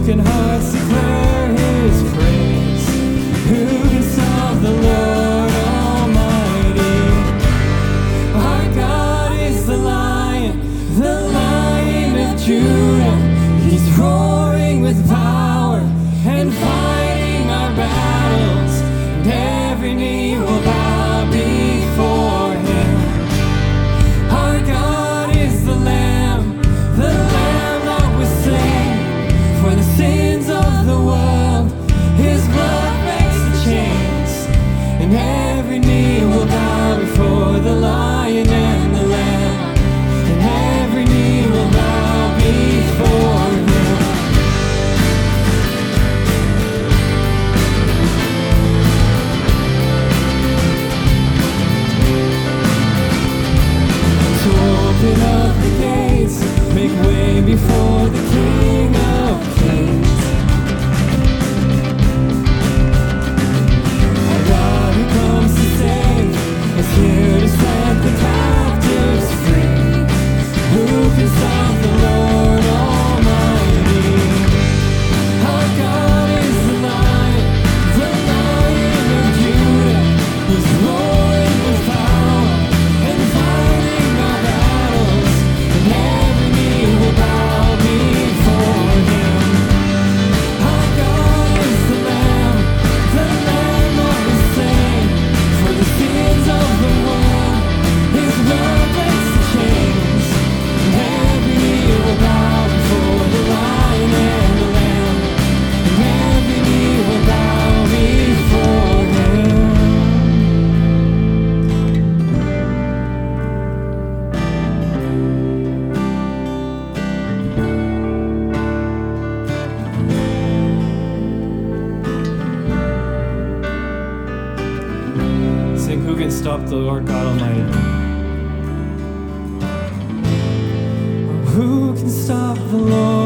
broken hearts declare His praise. Who can stop the Lord Almighty? Our God is the Lion of Judah. He's roaring with power and fighting our battles, and every knee will bow before Him. Our God is the Lamb that was slain for the sins of the world. His blood breaks the chains, and every knee will bow before the Lion and the Lamb, and every knee will bow before Him. So open up the gates, make way before the King of Kings. Our God who comes to save is here to set the captives free. Who can stop the Lord Almighty? Our God is the Lion of Judah. He's roaring with power and fighting our battles, and every knee will bow before Him. Our God is the Lamb that was slain for the sins of the world. His blood breaks the chains, and every knee will bow before the Lion and the Lamb, and every knee will bow before Him. Sing, who can stop the Lord God Almighty? Who can stop the Lord